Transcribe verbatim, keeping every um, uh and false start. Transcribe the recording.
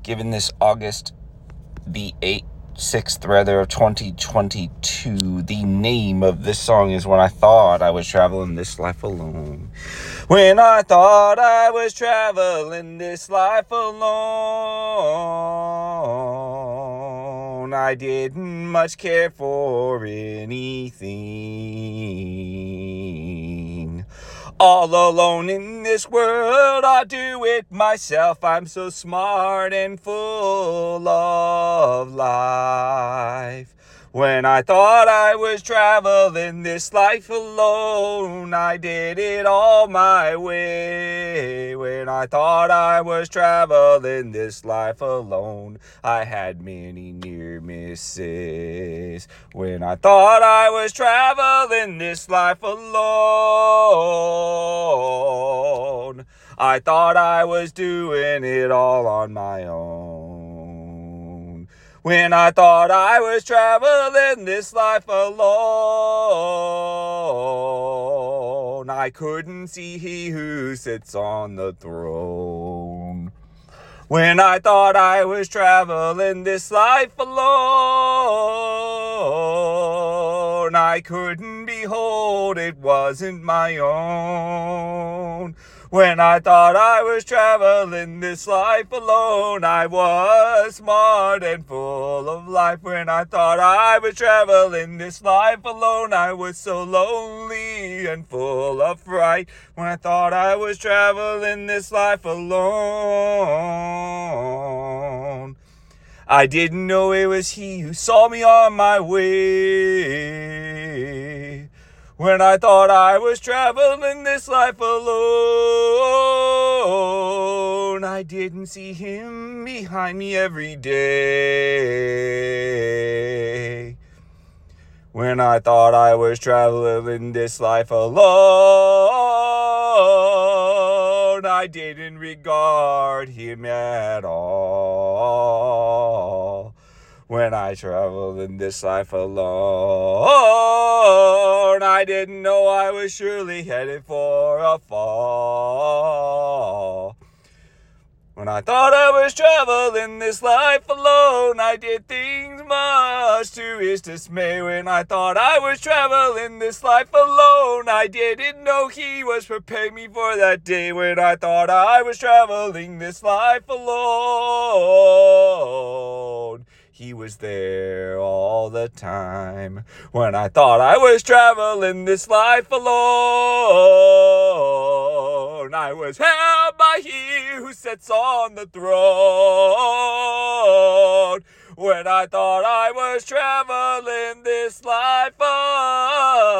given this August the eighth, sixth rather of twenty twenty-two. The name of this song is When I Thought I Was Traveling This Life Alone. When I thought I was traveling this life alone, I didn't much care for anything. All alone in this world, I do it myself. I'm so smart and full of life. When I thought I was traveling this life alone, I did it all my way. When I thought I was traveling this life alone, I had many near misses. When I thought I was traveling this life alone, I thought I was doing it all on my own. When I thought I was traveling this life alone, I couldn't see he who sits on the throne. When I thought I was traveling this life alone, I couldn't behold it wasn't my own. When I thought I was traveling this life alone, I was smart and full of life. When I thought I was traveling this life alone, I was so lonely and full of fright. When I thought I was traveling this life alone, I didn't know it was he who saw me on my way. When I thought I was traveling this life alone, I didn't see him behind me every day. When I thought I was traveling this life alone, I didn't regard him at all. When I traveled in this life alone, I didn't know I was surely headed for a fall. When I thought I was traveling this life alone, I did things much to his dismay. When I thought I was traveling this life alone, I didn't know he was preparing me for that day. When I thought I was traveling this life alone, he was there all the time. When I thought I was traveling this life alone, I was held by he who sits on the throne. When I thought I was traveling this life alone,